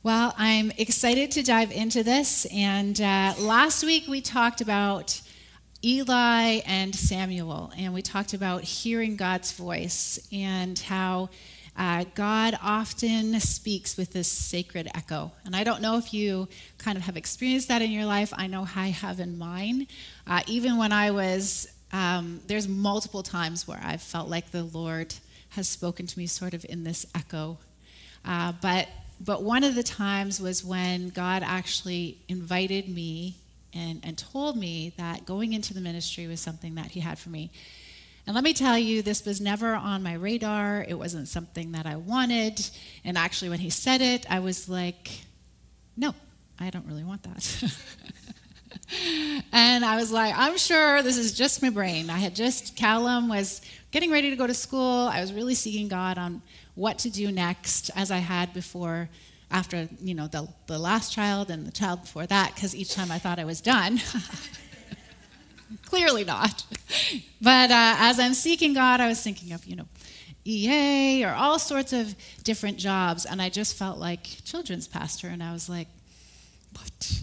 Well, I'm excited to dive into this. And last week we talked about Eli and Samuel, and we talked about hearing God's voice and how God often speaks with this sacred echo. And I don't know if you kind of have experienced that in your life. I know I have in mine. Even when I was, there's multiple times where I've felt like the Lord has spoken to me sort of in this echo. But one of the times was when God actually invited me and told me that going into the ministry was something that he had for me. And let me tell you, this was never on my radar. It wasn't something that I wanted. And actually, when he said it, I was like, no, I don't really want that. And I was like, I'm sure this is just my brain. Callum was getting ready to go to school. I was really seeking God on what to do next, as I had before, after, the last child and the child before that, because each time I thought I was done. Clearly not. But as I'm seeking God, I was thinking of, EA or all sorts of different jobs, and I just felt like children's pastor, and I was like, what?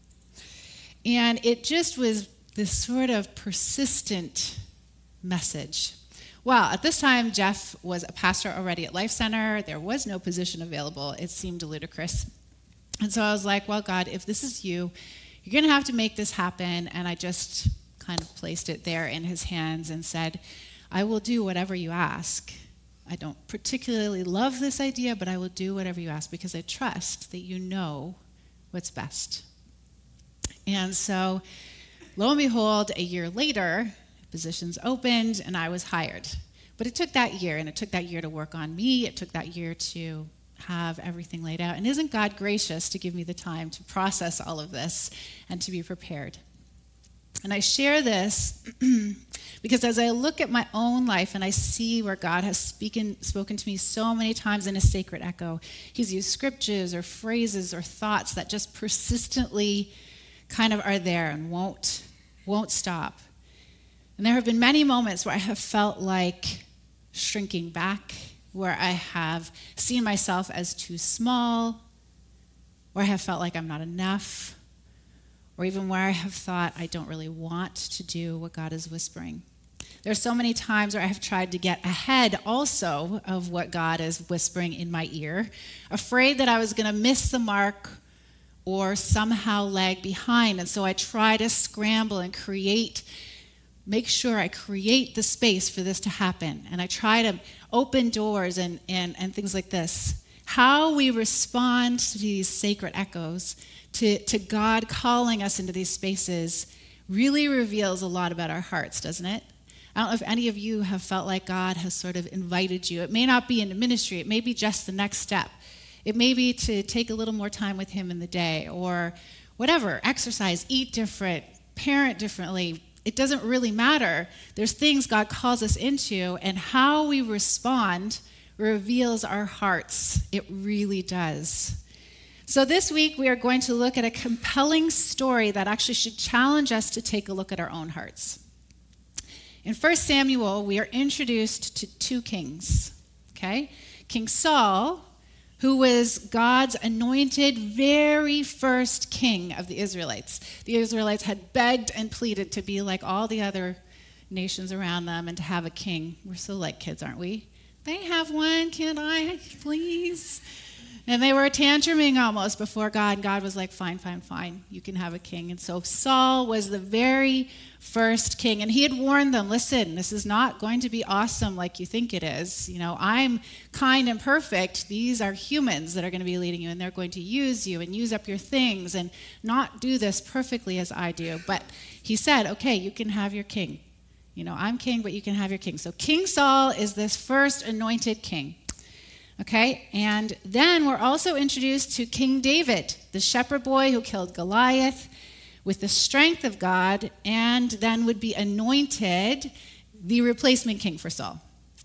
And it just was this sort of persistent message. Well, at this time, Jeff was a pastor already at Life Center. There was no position available. It seemed ludicrous. And so I was like, well, God, if this is you, you're going to have to make this happen. And I just kind of placed it there in his hands and said, I will do whatever you ask. I don't particularly love this idea, but I will do whatever you ask because I trust that you know what's best. And so, lo and behold, a year later, positions opened and I was hired. But it took that year, and it took that year to work on me. It took that year to have everything laid out. And isn't God gracious to give me the time to process all of this and to be prepared? And I share this because as I look at my own life and I see where God has spoken to me so many times in a sacred echo, he's used scriptures or phrases or thoughts that just persistently kind of are there and won't stop. And there have been many moments where I have felt like shrinking back, where I have seen myself as too small, where I have felt like I'm not enough, or even where I have thought I don't really want to do what God is whispering. There are so many times where I have tried to get ahead also of what God is whispering in my ear, afraid that I was going to miss the mark or somehow lag behind. And so I try to scramble and make sure I create the space for this to happen. And I try to open doors and things like this. How we respond to these sacred echoes, to God calling us into these spaces, really reveals a lot about our hearts, doesn't it? I don't know if any of you have felt like God has sort of invited you. It may not be into ministry. It may be just the next step. It may be to take a little more time with him in the day or whatever, exercise, eat different, parent differently. It doesn't really matter. There's things God calls us into, and how we respond reveals our hearts. It really does. So this week we are going to look at a compelling story that actually should challenge us to take a look at our own hearts. In 1 Samuel, we are introduced to two kings, okay? King Saul, who was God's anointed very first king of the Israelites. The Israelites had begged and pleaded to be like all the other nations around them and to have a king. We're so like kids, aren't we? They have one, can I, please? And they were tantruming almost before God, and God was like, fine, you can have a king. And so Saul was the very first king, and he had warned them, listen, this is not going to be awesome like you think it is. I'm kind and perfect. These are humans that are going to be leading you, and they're going to use you and use up your things and not do this perfectly as I do. But he said, okay, you can have your king. I'm king, but you can have your king. So King Saul is this first anointed king. Okay, and then we're also introduced to King David, the shepherd boy who killed Goliath with the strength of God, and then would be anointed the replacement king for Saul.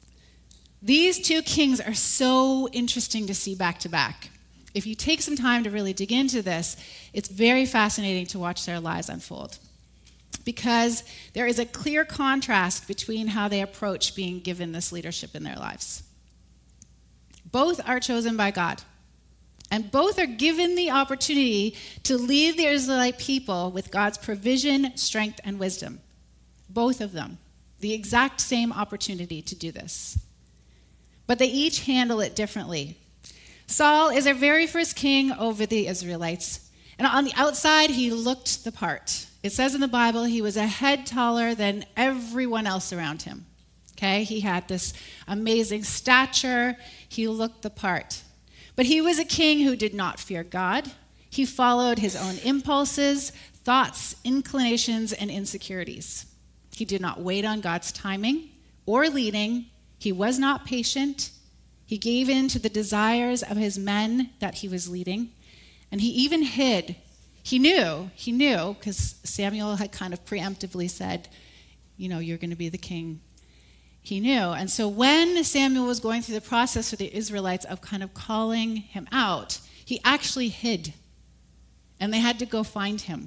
These two kings are so interesting to see back to back. If you take some time to really dig into this, it's very fascinating to watch their lives unfold, because there is a clear contrast between how they approach being given this leadership in their lives. Both are chosen by God. And both are given the opportunity to lead the Israelite people with God's provision, strength, and wisdom. Both of them. The exact same opportunity to do this. But they each handle it differently. Saul is our very first king over the Israelites. And on the outside, he looked the part. It says in the Bible, he was a head taller than everyone else around him. Okay? He had this amazing stature. He looked the part. But he was a king who did not fear God. He followed his own impulses, thoughts, inclinations, and insecurities. He did not wait on God's timing or leading. He was not patient. He gave in to the desires of his men that he was leading. And he even hid. He knew, because Samuel had kind of preemptively said, you're going to be the king. He knew. And so when Samuel was going through the process for the Israelites of kind of calling him out, he actually hid. And they had to go find him.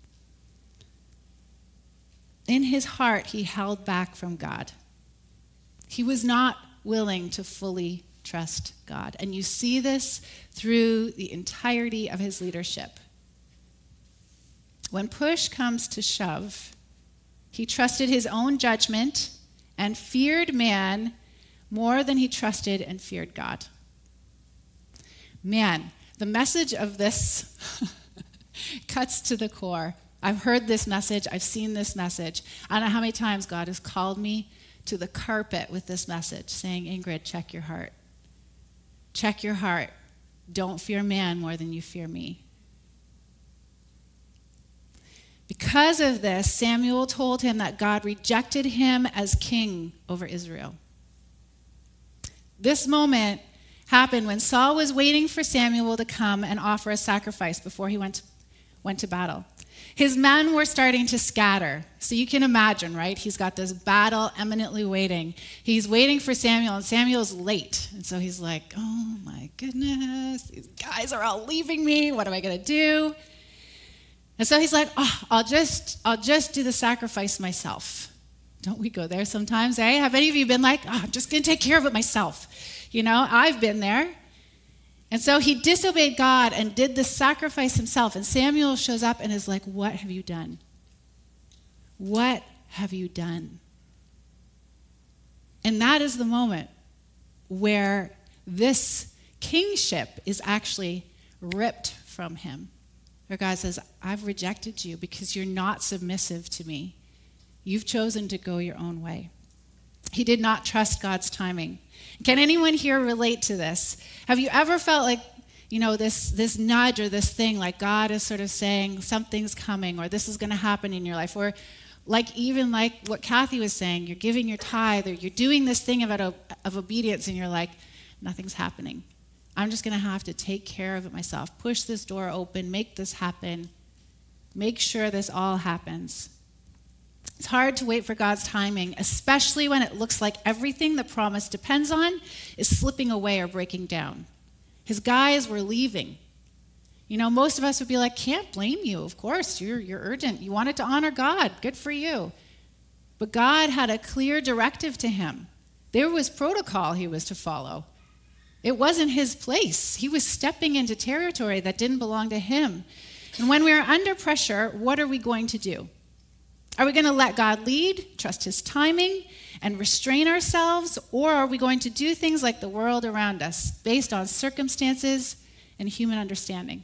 In his heart, he held back from God. He was not willing to fully trust God. And you see this through the entirety of his leadership. When push comes to shove, he trusted his own judgment and feared man more than he trusted and feared God. Man, the message of this cuts to the core. I've heard this message. I've seen this message. I don't know how many times God has called me to the carpet with this message, saying, Ingrid, check your heart. Check your heart. Don't fear man more than you fear me. Because of this, Samuel told him that God rejected him as king over Israel. This moment happened when Saul was waiting for Samuel to come and offer a sacrifice before he went to battle. His men were starting to scatter. So you can imagine, right? He's got this battle eminently waiting. He's waiting for Samuel, and Samuel's late. And so he's like, oh my goodness, these guys are all leaving me. What am I going to do? And so he's like, I'll just do the sacrifice myself. Don't we go there sometimes, eh? Have any of you been like, I'm just going to take care of it myself? I've been there. And so he disobeyed God and did the sacrifice himself. And Samuel shows up and is like, what have you done? What have you done? And that is the moment where this kingship is actually ripped from him. Where God says, I've rejected you because you're not submissive to me. You've chosen to go your own way. He did not trust God's timing. Can anyone here relate to this? Have you ever felt like, this nudge or this thing, like God is sort of saying something's coming or this is going to happen in your life? Or like what Kathy was saying, you're giving your tithe or you're doing this thing of obedience and you're like, nothing's happening. I'm just going to have to take care of it myself. Push this door open, make this happen, make sure this all happens. It's hard to wait for God's timing, especially when it looks like everything the promise depends on is slipping away or breaking down. His guys were leaving. Most of us would be like, can't blame you. Of course, you're urgent. You wanted to honor God. Good for you. But God had a clear directive to him. There was protocol he was to follow. It wasn't his place. He was stepping into territory that didn't belong to him. And when we're under pressure, what are we going to do? Are we going to let God lead, trust his timing, and restrain ourselves? Or are we going to do things like the world around us, based on circumstances and human understanding?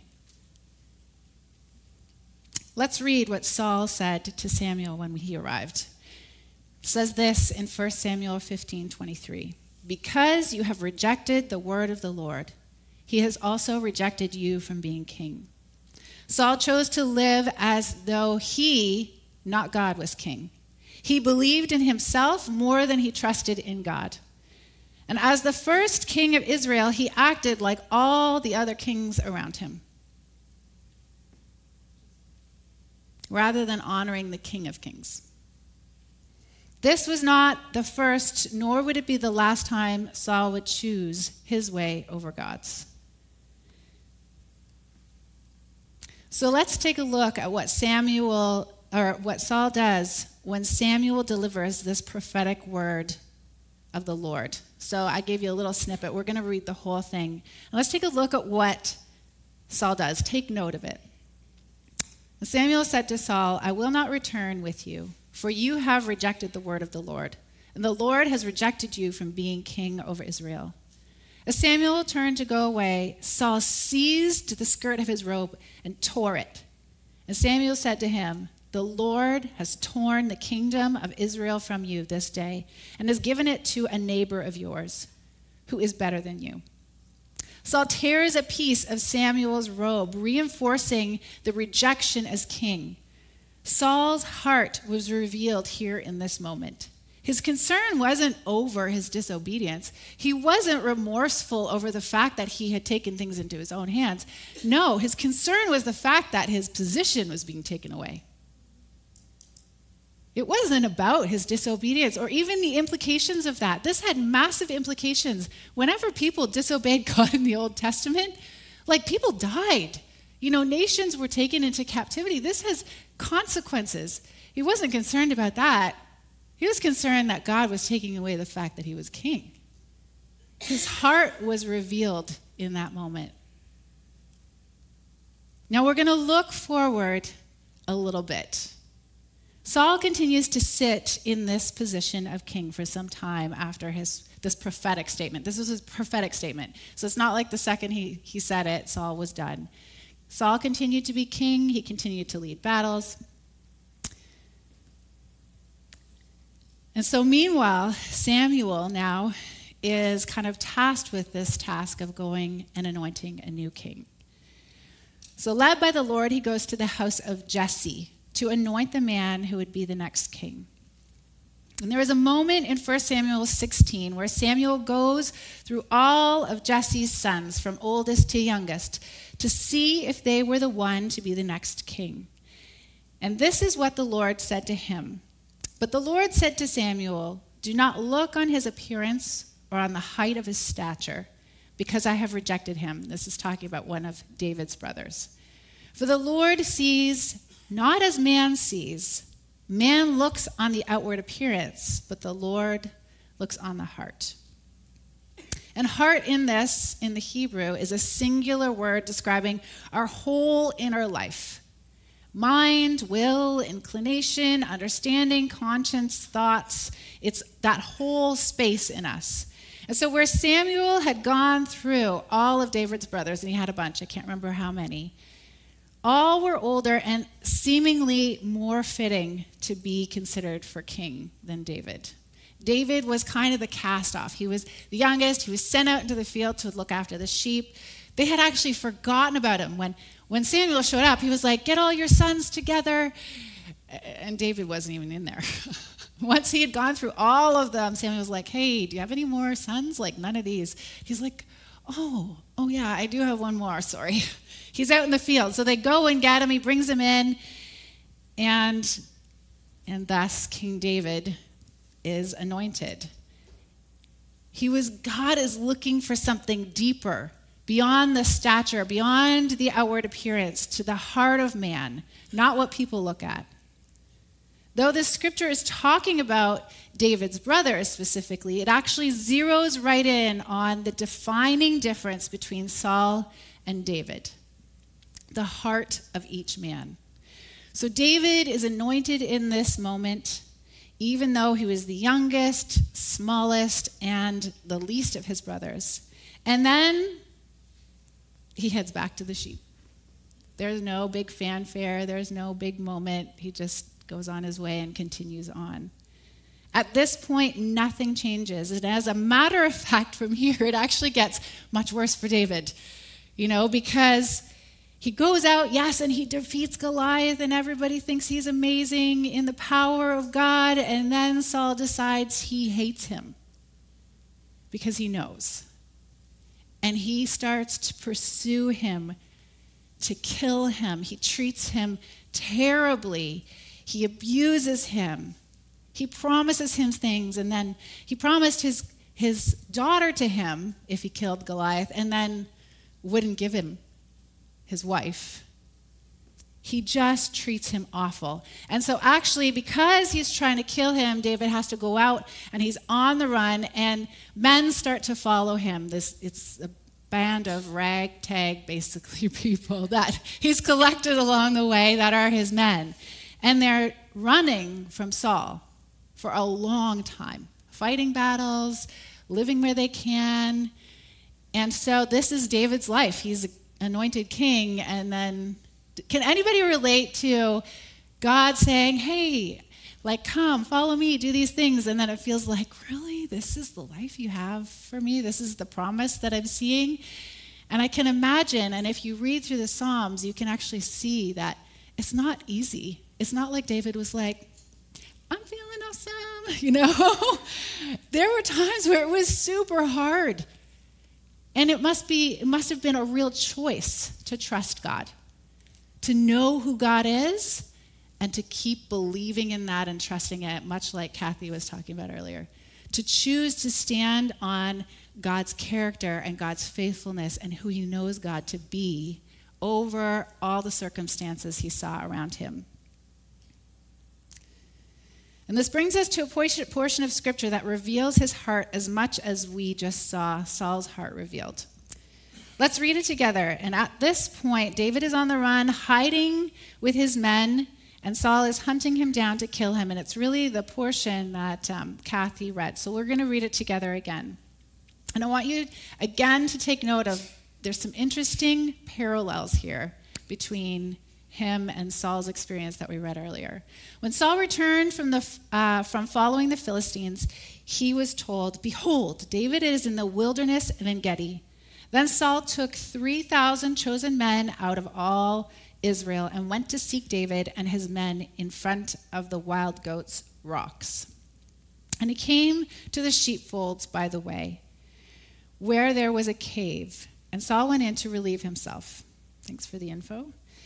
Let's read what Saul said to Samuel when he arrived. It says this in 1 Samuel 15:23. Because you have rejected the word of the Lord, he has also rejected you from being king. Saul chose to live as though he, not God, was king. He believed in himself more than he trusted in God. And as the first king of Israel, he acted like all the other kings around him, rather than honoring the King of Kings. This was not the first, nor would it be the last time Saul would choose his way over God's. So let's take a look at what Saul does when Samuel delivers this prophetic word of the Lord. So I gave you a little snippet. We're going to read the whole thing. And let's take a look at what Saul does. Take note of it. And Samuel said to Saul, I will not return with you, for you have rejected the word of the Lord, and the Lord has rejected you from being king over Israel. As Samuel turned to go away, Saul seized the skirt of his robe and tore it. And Samuel said to him, the Lord has torn the kingdom of Israel from you this day and has given it to a neighbor of yours who is better than you. Saul tears a piece of Samuel's robe, reinforcing the rejection as king. Saul's heart was revealed here in this moment. His concern wasn't over his disobedience. He wasn't remorseful over the fact that he had taken things into his own hands. No, his concern was the fact that his position was being taken away. It wasn't about his disobedience or even the implications of that. This had massive implications. Whenever people disobeyed God in the Old Testament, like people died. Nations were taken into captivity. This has consequences. He wasn't concerned about that. He was concerned that God was taking away the fact that he was king. His heart was revealed in that moment. Now we're going to look forward a little bit. Saul continues to sit in this position of king for some time after this prophetic statement. This was his prophetic statement. So it's not like the second he said it, Saul was done. Saul continued to be king. He continued to lead battles. And so meanwhile, Samuel now is kind of tasked with this task of going and anointing a new king. So led by the Lord, he goes to the house of Jesse to anoint the man who would be the next king. And there is a moment in 1 Samuel 16 where Samuel goes through all of Jesse's sons, from oldest to youngest, to see if they were the one to be the next king. And this is what the Lord said to him. But the Lord said to Samuel, do not look on his appearance or on the height of his stature, because I have rejected him. This is talking about one of David's brothers. For the Lord sees not as man sees. Man looks on the outward appearance, but the Lord looks on the heart. And heart in the Hebrew, is a singular word describing our whole inner life. Mind, will, inclination, understanding, conscience, thoughts. It's that whole space in us. And so where Samuel had gone through all of David's brothers, and he had a bunch, I can't remember how many, all were older and seemingly more fitting to be considered for king than David. David was kind of the cast-off. He was the youngest. He was sent out into the field to look after the sheep. They had actually forgotten about him. When Samuel showed up, he was like, get all your sons together. And David wasn't even in there. Once he had gone through all of them, Samuel was like, hey, do you have any more sons? Like, none of these. He's like, oh yeah, I do have one more, sorry. He's out in the field. So they go and get him. He brings him in. And thus King David is anointed. God is looking for something deeper, beyond the stature, beyond the outward appearance, to the heart of man, not what people look at. Though this scripture is talking about David's brothers specifically, it actually zeroes right in on the defining difference between Saul and David, the heart of each man. So David is anointed in this moment, even though he was the youngest, smallest, and the least of his brothers. And then he heads back to the sheep. There's no big fanfare. There's no big moment. He just goes on his way and continues on. At this point, nothing changes. And as a matter of fact, from here, it actually gets much worse for David, because he goes out, yes, and he defeats Goliath, and everybody thinks he's amazing in the power of God. And then Saul decides he hates him because he knows. And he starts to pursue him, to kill him. He treats him terribly. He abuses him. He promises him things, and then he promised his daughter to him if he killed Goliath, and then wouldn't give him his wife. He just treats him awful. And so actually, because he's trying to kill him, David has to go out, and he's on the run, and men start to follow him. It's band of ragtag, basically, people that he's collected along the way that are his men. And they're running from Saul for a long time, fighting battles, living where they can. And so this is David's life. He's anointed king, and then can anybody relate to God saying, hey, like, come, follow me, do these things, and then it feels like, really, this is the life you have for me? This is the promise that I'm seeing? And I can imagine, and if you read through the Psalms, you can actually see that it's not easy. It's not like David was like, I'm feeling awesome, There were times where it was super hard. And it must have been a real choice to trust God, to know who God is, and to keep believing in that and trusting it, much like Kathy was talking about earlier. To choose to stand on God's character and God's faithfulness and who he knows God to be over all the circumstances he saw around him. And this brings us to a portion of Scripture that reveals his heart as much as we just saw Saul's heart revealed. Let's read it together. And at this point, David is on the run, hiding with his men, and Saul is hunting him down to kill him. And it's really the portion that Kathy read. So we're going to read it together again. And I want you, again, to take note of, there's some interesting parallels here between him and Saul's experience that we read earlier. When Saul returned from following the Philistines, he was told, behold, David is in the wilderness of En-gedi. Then Saul took 3,000 chosen men out of all Israel and went to seek David and his men in front of the wild goats' rocks. And he came to the sheepfolds by the way, where there was a cave, and Saul went in to relieve himself. Thanks for the info.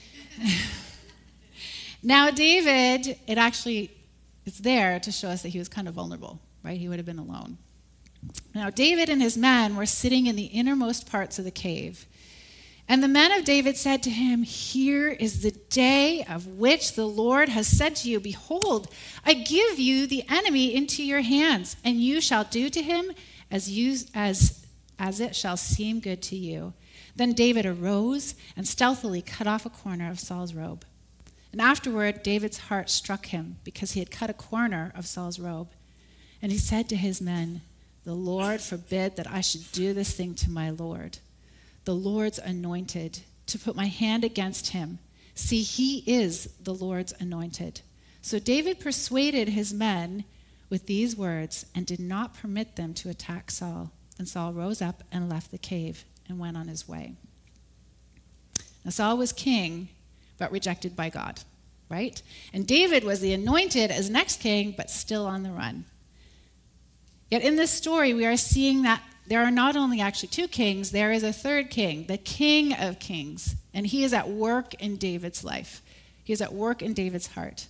Now David, it's there to show us that he was kind of vulnerable, right? He would have been alone. Now David and his men were sitting in the innermost parts of the cave. And the men of David said to him, here is the day of which the Lord has said to you, behold, I give you the enemy into your hands, and you shall do to him as it shall seem good to you. Then David arose and stealthily cut off a corner of Saul's robe. And afterward, David's heart struck him because he had cut a corner of Saul's robe. And he said to his men, the Lord forbid that I should do this thing to my Lord, the Lord's anointed, to put my hand against him. See, he is the Lord's anointed. So David persuaded his men with these words and did not permit them to attack Saul. And Saul rose up and left the cave and went on his way. Now Saul was king, but rejected by God, right? And David was the anointed as next king, but still on the run. Yet in this story, we are seeing that there are not only actually two kings, there is a third king, the King of Kings, and he is at work in David's life. He is at work in David's heart.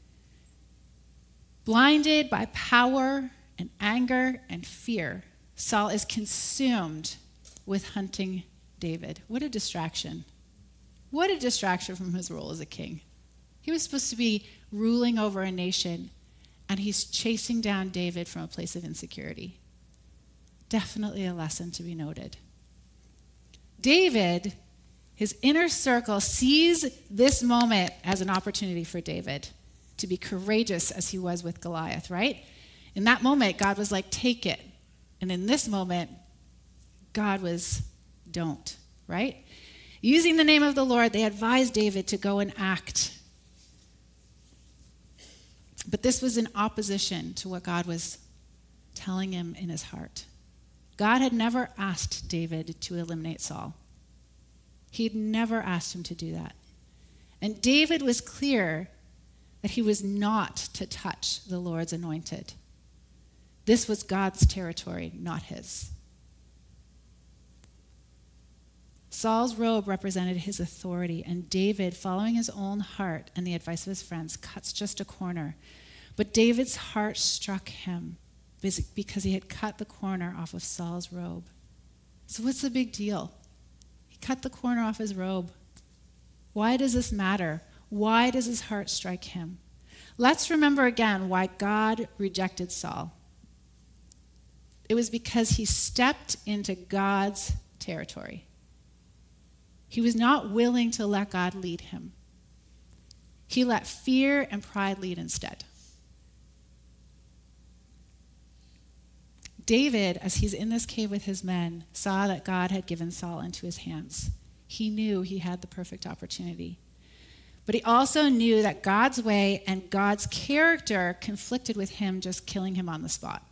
Blinded by power and anger and fear, Saul is consumed with hunting David. What a distraction. What a distraction from his role as a king. He was supposed to be ruling over a nation, and he's chasing down David from a place of insecurity. Definitely a lesson to be noted. David, his inner circle, sees this moment as an opportunity for David to be courageous as he was with Goliath, right? In that moment, God was like, take it. And in this moment, God was, don't, right? Using the name of the Lord, they advised David to go and act. But this was in opposition to what God was telling him in his heart. God had never asked David to eliminate Saul. He'd never asked him to do that. And David was clear that he was not to touch the Lord's anointed. This was God's territory, not his. Saul's robe represented his authority, and David, following his own heart and the advice of his friends, cuts just a corner. But David's heart struck him because he had cut the corner off of Saul's robe. So what's the big deal? He cut the corner off his robe. Why does this matter? Why does his heart strike him? Let's remember again why God rejected Saul. It was because he stepped into God's territory. He was not willing to let God lead him. He let fear and pride lead instead. David, as he's in this cave with his men, saw that God had given Saul into his hands. He knew he had the perfect opportunity. But he also knew that God's way and God's character conflicted with him just killing him on the spot.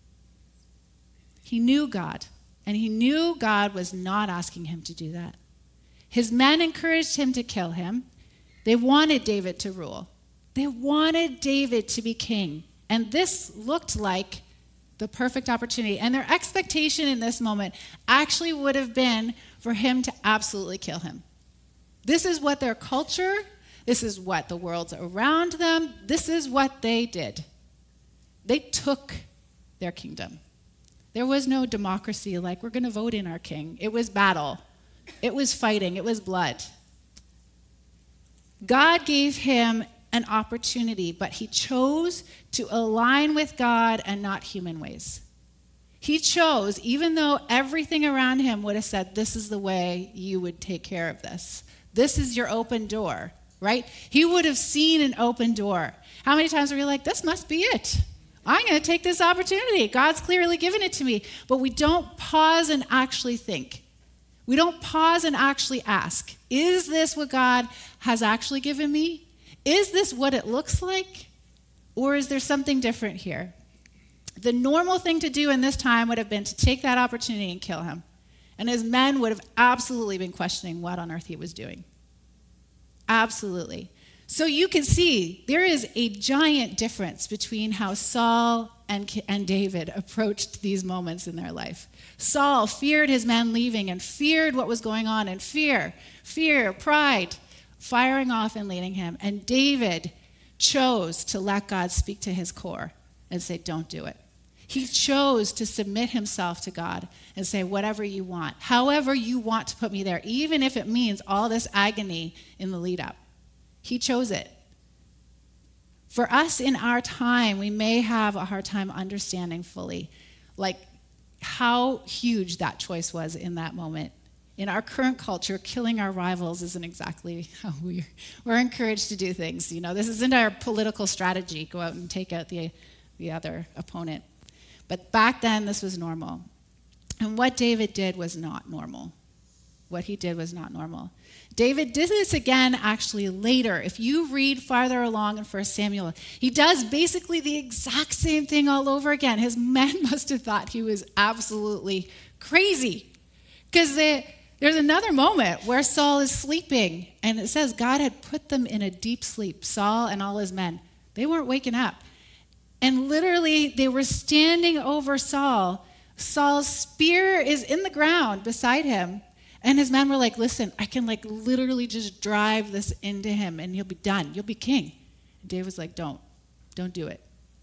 He knew God, and he knew God was not asking him to do that. His men encouraged him to kill him. They wanted David to rule. They wanted David to be king. And this looked like the perfect opportunity. And their expectation in this moment actually would have been for him to absolutely kill him. This is what their culture, this is what the world's around them, this is what they did. They took their kingdom. There was no democracy like we're going to vote in our king. It was battle. It was fighting. It was blood. God gave him an opportunity, but he chose to align with God and not human ways. He chose, even though everything around him would have said, this is the way you would take care of this. This is your open door, right? He would have seen an open door. How many times were you like, this must be it? I'm going to take this opportunity. God's clearly given it to me. But we don't pause and actually think. We don't pause and actually ask, is this what God has actually given me? Is this what it looks like? Or is there something different here? The normal thing to do in this time would have been to take that opportunity and kill him. And his men would have absolutely been questioning what on earth he was doing. Absolutely. So you can see there is a giant difference between how Saul and David approached these moments in their life. Saul feared his men leaving and feared what was going on, and fear, pride, firing off and leading him. And David chose to let God speak to his core and say, don't do it. He chose to submit himself to God and say, whatever you want, however you want to put me there, even if it means all this agony in the lead up. He chose it. For us in our time, we may have a hard time understanding fully, like how huge that choice was in that moment. In our current culture, killing our rivals isn't exactly how we're encouraged to do things. You know, this isn't our political strategy, go out and take out the other opponent. But back then, this was normal. And what David did was not normal. What he did was not normal. David did this again actually later. If you read farther along in 1 Samuel, he does basically the exact same thing all over again. His men must have thought he was absolutely crazy. Because there's another moment where Saul is sleeping, and it says God had put them in a deep sleep, Saul and all his men. They weren't waking up. And literally, they were standing over Saul. Saul's spear is in the ground beside him. And his men were like, listen, I can literally just drive this into him and you'll be done. You'll be king. And David was like, don't do it.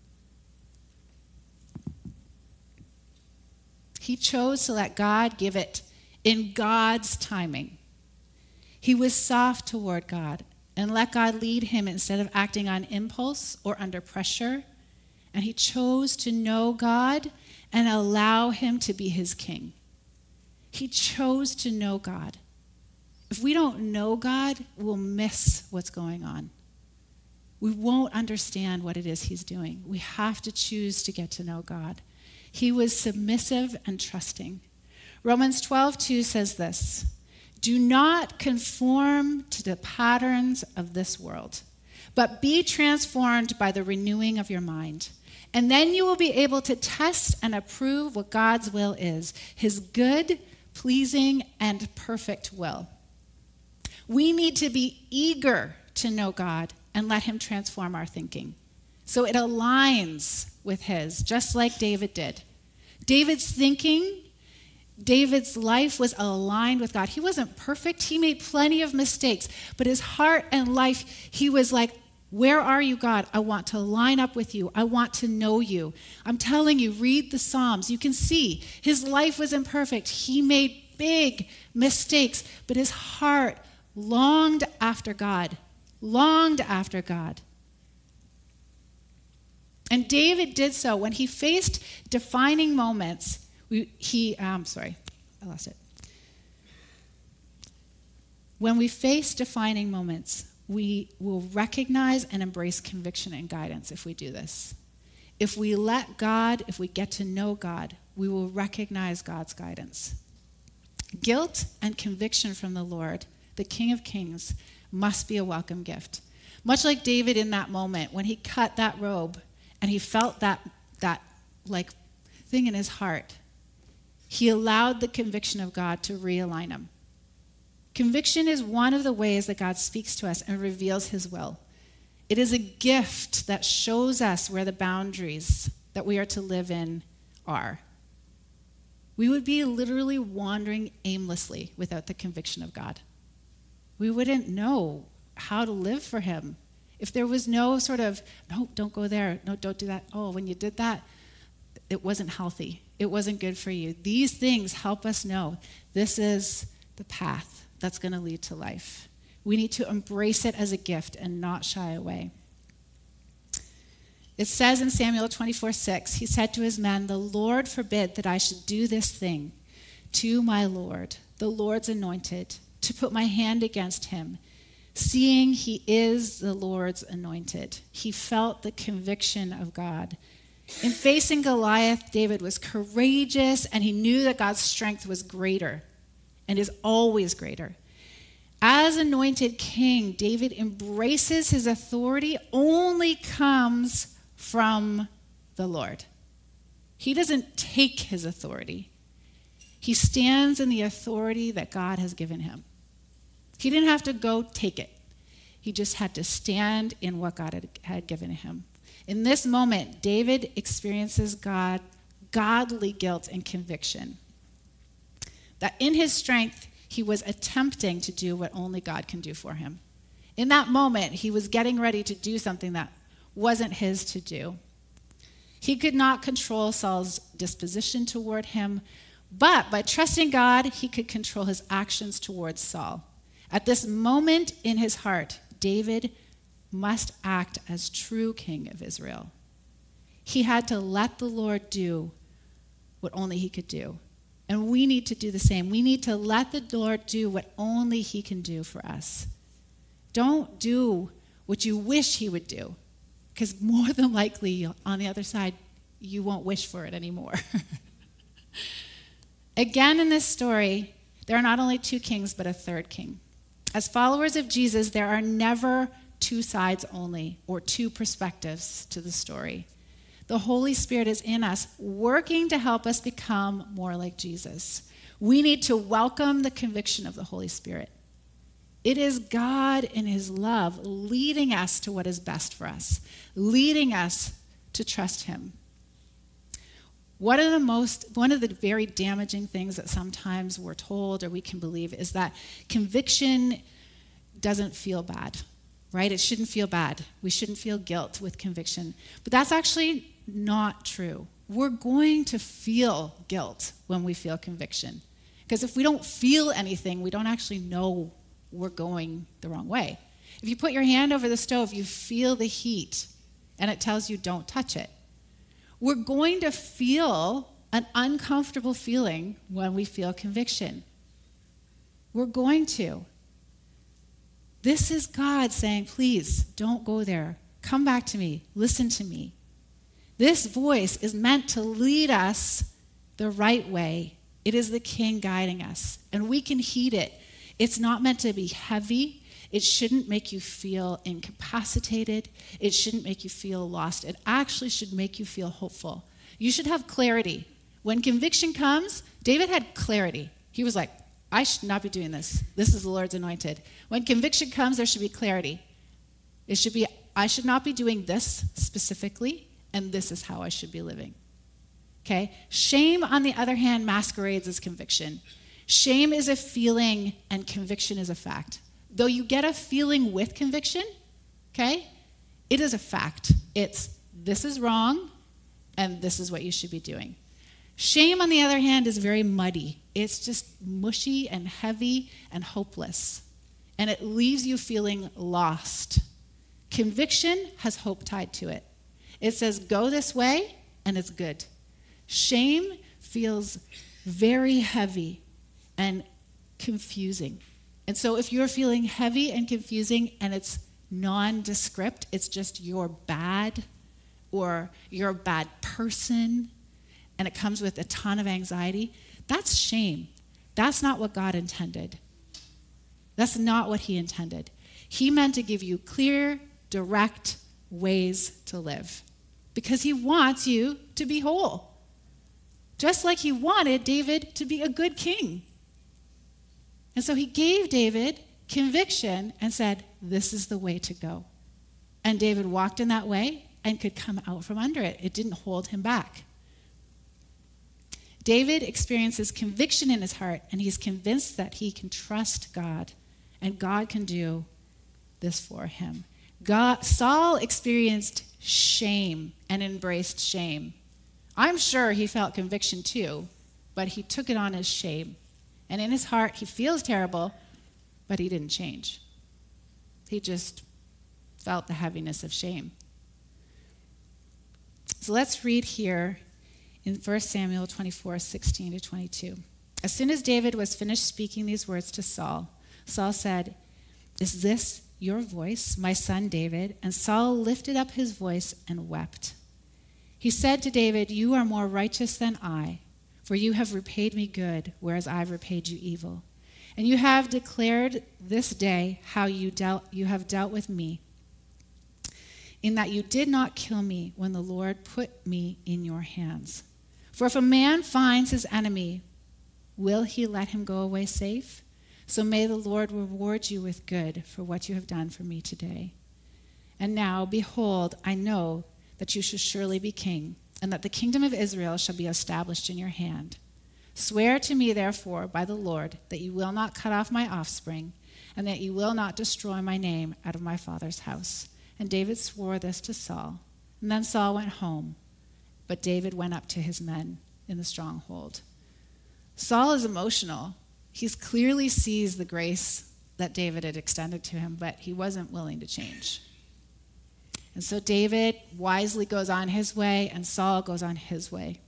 He chose to let God give it in God's timing. He was soft toward God and let God lead him instead of acting on impulse or under pressure. And he chose to know God and allow him to be his king. He chose to know God. If we don't know God, we'll miss what's going on. We won't understand what it is he's doing. We have to choose to get to know God. He was submissive and trusting. Romans 12:2 says this, do not conform to the patterns of this world, but be transformed by the renewing of your mind. And then you will be able to test and approve what God's will is, his good, pleasing, and perfect will. We need to be eager to know God and let him transform our thinking so it aligns with his, just like David did. David's thinking, David's life was aligned with God. He wasn't perfect. He made plenty of mistakes, but his heart and life, he was like, where are you, God? I want to line up with you. I want to know you. I'm telling you, read the Psalms. You can see his life was imperfect. He made big mistakes, but his heart longed after God, And David did so when he faced defining moments. When we face defining moments, we will recognize and embrace conviction and guidance if we do this. If we let God, if we get to know God, we will recognize God's guidance. Guilt and conviction from the Lord, the King of Kings, must be a welcome gift. Much like David in that moment when he cut that robe and he felt that like thing in his heart, he allowed the conviction of God to realign him. Conviction is one of the ways that God speaks to us and reveals his will. It is a gift that shows us where the boundaries that we are to live in are. We would be literally wandering aimlessly without the conviction of God. We wouldn't know how to live for him. If there was no sort of, no, don't go there, no, don't do that. Oh, when you did that, it wasn't healthy. It wasn't good for you. These things help us know this is the path that's going to lead to life. We need to embrace it as a gift and not shy away. It says in Samuel 24:6, he said to his men, "The Lord forbid that I should do this thing to my Lord, the Lord's anointed, to put my hand against him, seeing he is the Lord's anointed." He felt the conviction of God. In facing Goliath, David was courageous, and he knew that God's strength was greater and is always greater. As anointed king, David embraces his authority only comes from the Lord. He doesn't take his authority. He stands in the authority that God has given him. He didn't have to go take it. He just had to stand in what God had given him. In this moment, David experiences godly guilt and conviction. That in his strength, he was attempting to do what only God can do for him. In that moment, he was getting ready to do something that wasn't his to do. He could not control Saul's disposition toward him, but by trusting God, he could control his actions towards Saul. At this moment in his heart, David must act as true king of Israel. He had to let the Lord do what only he could do. And we need to do the same. We need to let the Lord do what only he can do for us. Don't do what you wish he would do, because more than likely, on the other side, you won't wish for it anymore. Again, in this story, there are not only two kings, but a third king. As followers of Jesus, there are never two sides only or two perspectives to the story. The Holy Spirit is in us, working to help us become more like Jesus. We need to welcome the conviction of the Holy Spirit. It is God in his love leading us to what is best for us, leading us to trust him. One of the very damaging things that sometimes we're told or we can believe is that conviction doesn't feel bad, right? It shouldn't feel bad. We shouldn't feel guilt with conviction. But that's actually not true. We're going to feel guilt when we feel conviction. Because if we don't feel anything, we don't actually know we're going the wrong way. If you put your hand over the stove, you feel the heat, and it tells you don't touch it. We're going to feel an uncomfortable feeling when we feel conviction. We're going to. This is God saying, please, don't go there. Come back to me. Listen to me. This voice is meant to lead us the right way. It is the King guiding us, and we can heed it. It's not meant to be heavy. It shouldn't make you feel incapacitated. It shouldn't make you feel lost. It actually should make you feel hopeful. You should have clarity. When conviction comes, David had clarity. He was like, I should not be doing this. This is the Lord's anointed. When conviction comes, there should be clarity. It should be, I should not be doing this specifically, and this is how I should be living. Okay? Shame, on the other hand, masquerades as conviction. Shame is a feeling, and conviction is a fact. Though you get a feeling with conviction, okay, it is a fact. It's, this is wrong, and this is what you should be doing. Shame, on the other hand, is very muddy. It's just mushy and heavy and hopeless, and it leaves you feeling lost. Conviction has hope tied to it. It says, go this way, and it's good. Shame feels very heavy and confusing. And so if you're feeling heavy and confusing and it's nondescript, it's just you're bad or you're a bad person and it comes with a ton of anxiety, that's shame. That's not what God intended. That's not what he intended. He meant to give you clear, direct ways to live because he wants you to be whole. Just like he wanted David to be a good king. And so he gave David conviction and said, this is the way to go. And David walked in that way and could come out from under it. It didn't hold him back. David experiences conviction in his heart, and he's convinced that he can trust God, and God can do this for him. Saul experienced shame and embraced shame. I'm sure he felt conviction too, but he took it on as shame. And in his heart, he feels terrible, but he didn't change. He just felt the heaviness of shame. So let's read here in 1 Samuel 24, 16 to 22. As soon as David was finished speaking these words to Saul, Saul said, "Is this your voice, my son David?" And Saul lifted up his voice and wept. He said to David, "You are more righteous than I, for you have repaid me good, whereas I've repaid you evil. And you have declared this day how you have dealt with me, in that you did not kill me when the Lord put me in your hands. For if a man finds his enemy, will he let him go away safe? So may the Lord reward you with good for what you have done for me today. And now, behold, I know that you shall surely be king, and that the kingdom of Israel shall be established in your hand. Swear to me, therefore, by the Lord, that you will not cut off my offspring, and that you will not destroy my name out of my father's house." And David swore this to Saul. And then Saul went home, but David went up to his men in the stronghold. Saul is emotional. He clearly sees the grace that David had extended to him, but he wasn't willing to change. And so David wisely goes on his way, and Saul goes on his way.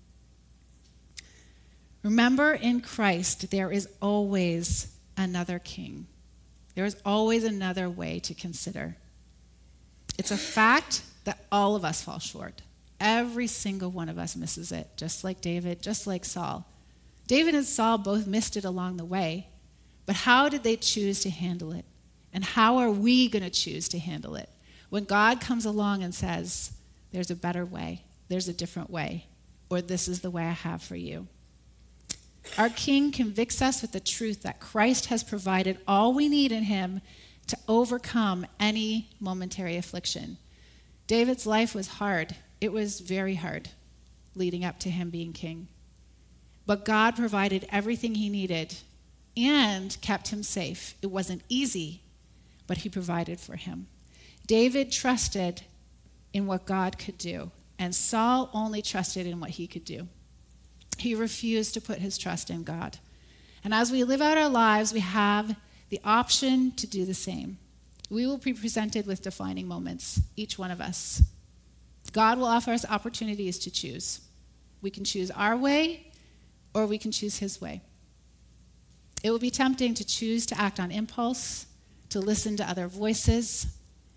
Remember, in Christ, there is always another king. There is always another way to consider. It's a fact that all of us fall short. Every single one of us misses it, just like David, just like Saul. David and Saul both missed it along the way, but how did they choose to handle it? And how are we going to choose to handle it? When God comes along and says, there's a better way, there's a different way, or this is the way I have for you. Our King convicts us with the truth that Christ has provided all we need in him to overcome any momentary affliction. David's life was hard. It was very hard leading up to him being king. But God provided everything he needed and kept him safe. It wasn't easy, but he provided for him. David trusted in what God could do, and Saul only trusted in what he could do. He refused to put his trust in God. And as we live out our lives, we have the option to do the same. We will be presented with defining moments, each one of us. God will offer us opportunities to choose. We can choose our way, or we can choose his way. It will be tempting to choose to act on impulse, to listen to other voices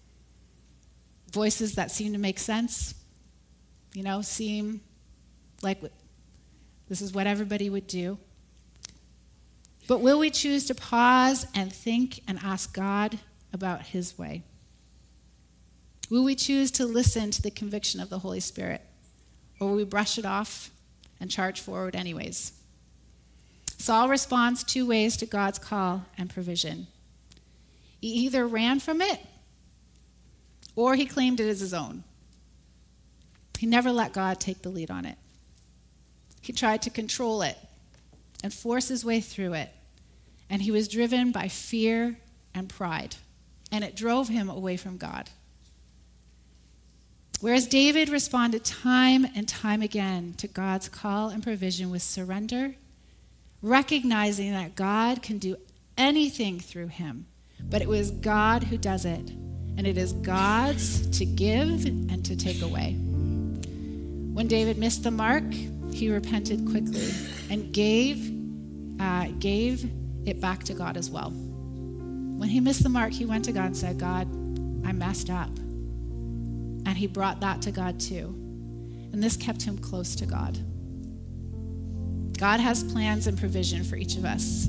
that seem to make sense, seem like this is what everybody would do. But will we choose to pause and think and ask God about his way? Will we choose to listen to the conviction of the Holy Spirit? Or will we brush it off and charge forward anyways? Saul responds two ways to God's call and provision. He either ran from it, or he claimed it as his own. He never let God take the lead on it. He tried to control it and force his way through it. And he was driven by fear and pride. And it drove him away from God. Whereas David responded time and time again to God's call and provision with surrender, recognizing that God can do anything through him. But it was God who does it. And it is God's to give and to take away. When David missed the mark, he repented quickly and gave it back to God as well. When he missed the mark, he went to God and said, God, I messed up. And he brought that to God too. And this kept him close to God. God has plans and provision for each of us.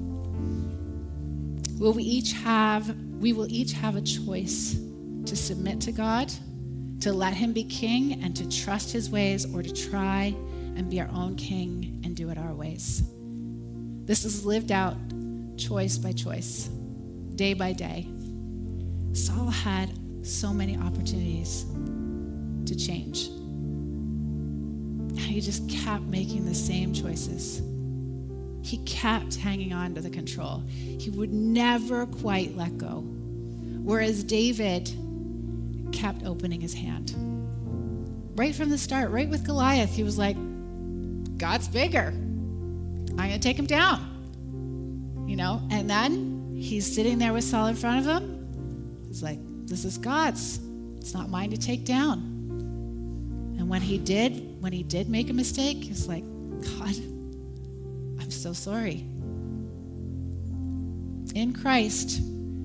We will each have a choice to submit to God, to let him be king, and to trust his ways, or to try and be our own king and do it our ways. This is lived out choice by choice, day by day. Saul had so many opportunities to change. And he just kept making the same choices. He kept hanging on to the control. He would never quite let go. Whereas David kept opening his hand. Right from the start, right with Goliath, he was like, God's bigger. I'm going to take him down. And then he's sitting there with Saul in front of him. He's like, this is God's. It's not mine to take down. And when he did make a mistake, he's like, God, I'm so sorry. In Christ,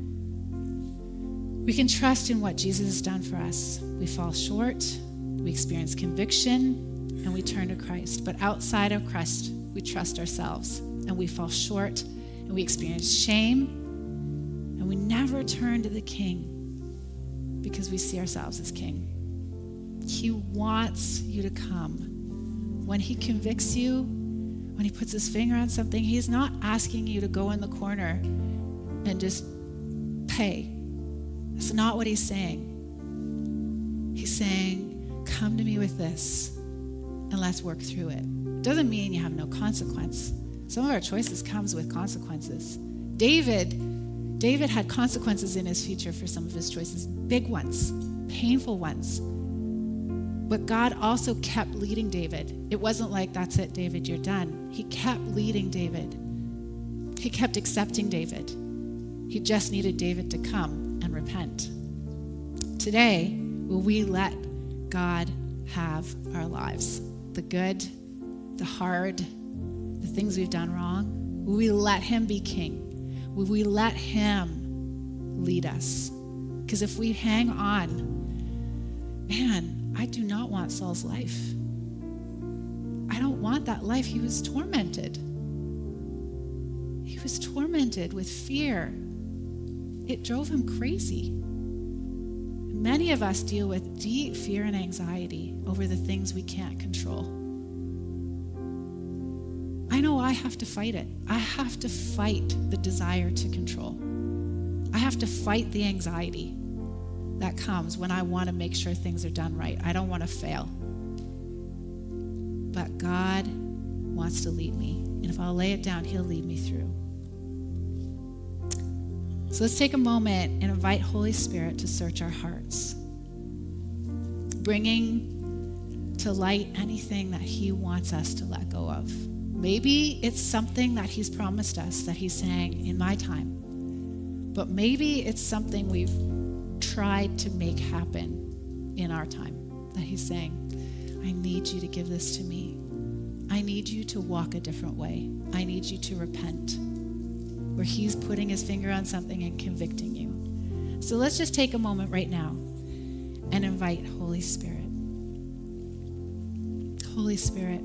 we can trust in what Jesus has done for us. We fall short, we experience conviction, and we turn to Christ. But outside of Christ, we trust ourselves, and we fall short, and we experience shame, and we never turn to the King because we see ourselves as King. He wants you to come. When he convicts you, when he puts his finger on something, he's not asking you to go in the corner and just pay. That's not what he's saying. He's saying, come to me with this and let's work through it. Doesn't mean you have no consequence. Some of our choices comes with consequences. David had consequences in his future for some of his choices, big ones, painful ones. But God also kept leading David. It wasn't like, that's it, David, you're done. He kept leading David. He kept accepting David. He just needed David to come and repent. Today, will we let God have our lives? The good, the hard, the things we've done wrong? Will we let him be king? Will we let him lead us? Because if we hang on, man, I do not want Saul's life. I don't want that life. He was tormented. He was tormented with fear. It drove him crazy. Many of us deal with deep fear and anxiety over the things we can't control. I know I have to fight it. I have to fight the desire to control. I have to fight the anxiety that comes when I want to make sure things are done right. I don't want to fail. But God wants to lead me. And if I'll lay it down, he'll lead me through. So let's take a moment and invite Holy Spirit to search our hearts, bringing to light anything that he wants us to let go of. Maybe it's something that he's promised us that he's saying, in my time. But maybe it's something we've tried to make happen in our time, that he's saying, I need you to give this to me. I need you to walk a different way. I need you to repent. Where he's putting his finger on something and convicting you. So let's just take a moment right now and invite Holy Spirit. Holy Spirit.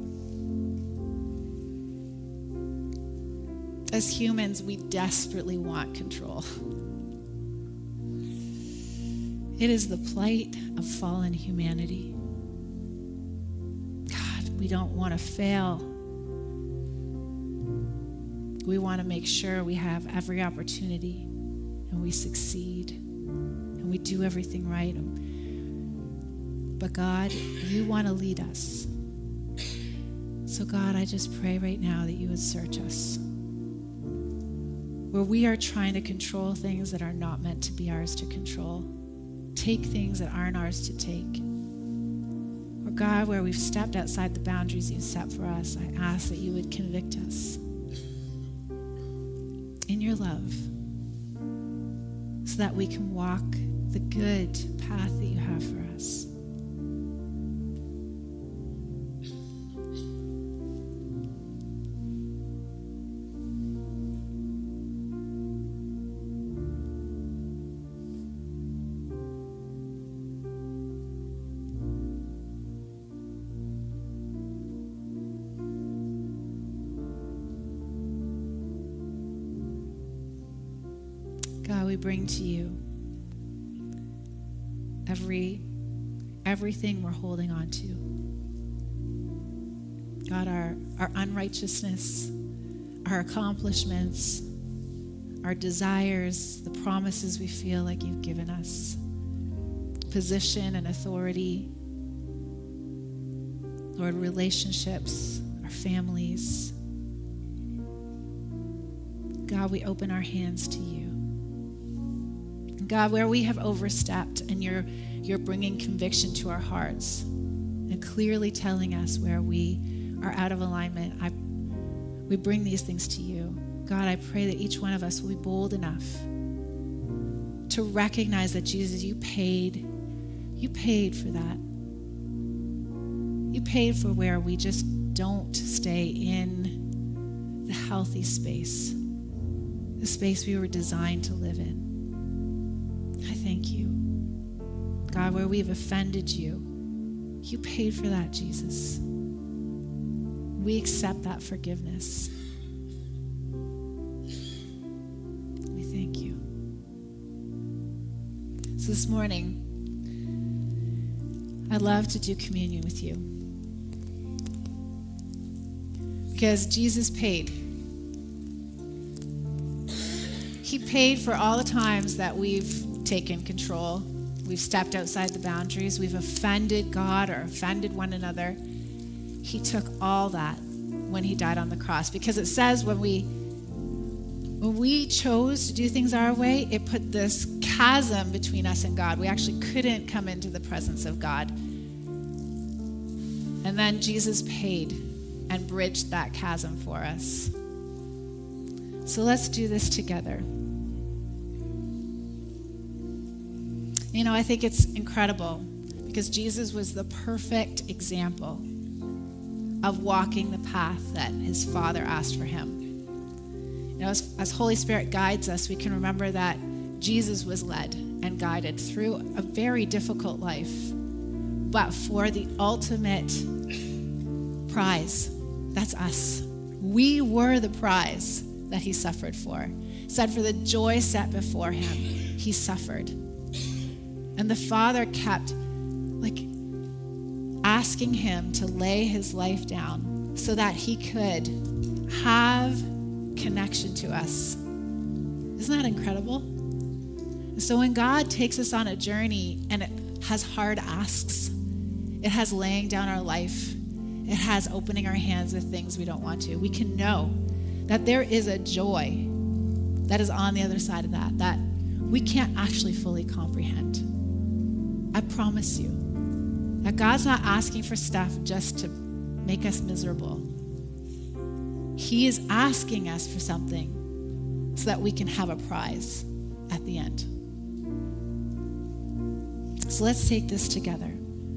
As humans, we desperately want control. It is the plight of fallen humanity. God, we don't want to fail. We want to make sure we have every opportunity and we succeed and we do everything right. But God, you want to lead us. So God, I just pray right now that you would search us. Where we are trying to control things that are not meant to be ours to control. Take things that aren't ours to take. Or God, where we've stepped outside the boundaries you've set for us, I ask that you would convict us in your love so that we can walk the good path that you have for us. we bring to you everything we're holding on to. God, our unrighteousness, our accomplishments, our desires, the promises we feel like you've given us, position and authority, Lord, relationships, our families. God, we open our hands to you. God, where we have overstepped and you're bringing conviction to our hearts and clearly telling us where we are out of alignment, we bring these things to you. God, I pray that each one of us will be bold enough to recognize that, Jesus, you paid for that. You paid for where we just don't stay in the healthy space, the space we were designed to live in. I thank you. God, where we've offended you, you paid for that, Jesus. We accept that forgiveness. We thank you. So this morning, I'd love to do communion with you. Because Jesus paid. He paid for all the times that we've taken control. We've stepped outside the boundaries. We've offended God or offended one another. He took all that when he died on the cross. Because it says when we chose to do things our way, it put this chasm between us and God. We actually couldn't come into the presence of God. And then Jesus paid and bridged that chasm for us. So let's do this together. You know, I think it's incredible because Jesus was the perfect example of walking the path that his Father asked for him. You know, as Holy Spirit guides us, we can remember that Jesus was led and guided through a very difficult life, but for the ultimate prize. That's us. We were the prize that he suffered for. It said for the joy set before him, he suffered. And the Father kept asking him to lay his life down so that he could have connection to us. Isn't that incredible? So when God takes us on a journey and it has hard asks, it has laying down our life, it has opening our hands with things we don't want to, we can know that there is a joy that is on the other side of that we can't actually fully comprehend. I promise you that God's not asking for stuff just to make us miserable. He is asking us for something so that we can have a prize at the end. So let's take this together.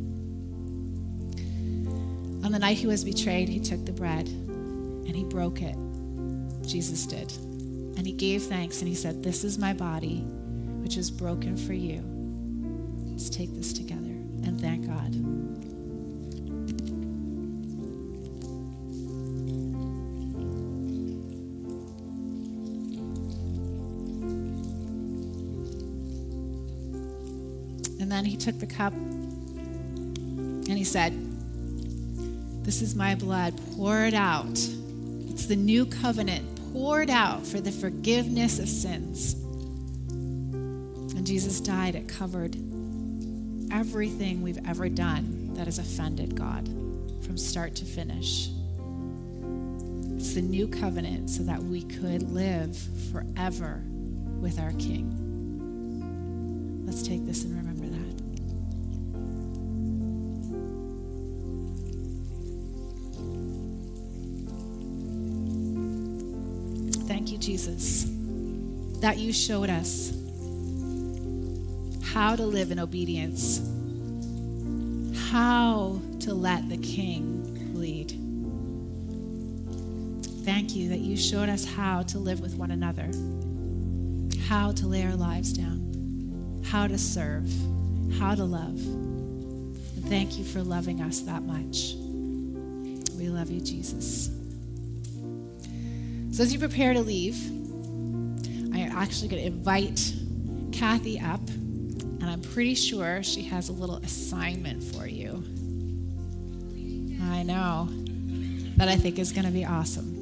On the night he was betrayed, he took the bread and he broke it. Jesus did. And he gave thanks and he said, "This is my body, which is broken for you." Let's take this together and thank God. And then he took the cup and he said, "This is my blood poured out. It's the new covenant poured out for the forgiveness of sins." And Jesus died. It covered everything we've ever done that has offended God from start to finish. It's the new covenant so that we could live forever with our King. Let's take this and remember that. Thank you, Jesus, that you showed us how to live in obedience, how to let the King lead. Thank you that you showed us how to live with one another, how to lay our lives down, how to serve, how to love. And thank you for loving us that much. We love you, Jesus. So as you prepare to leave, I am actually going to invite Kathy up, and I'm pretty sure she has a little assignment for you. I know, that I think is going to be awesome.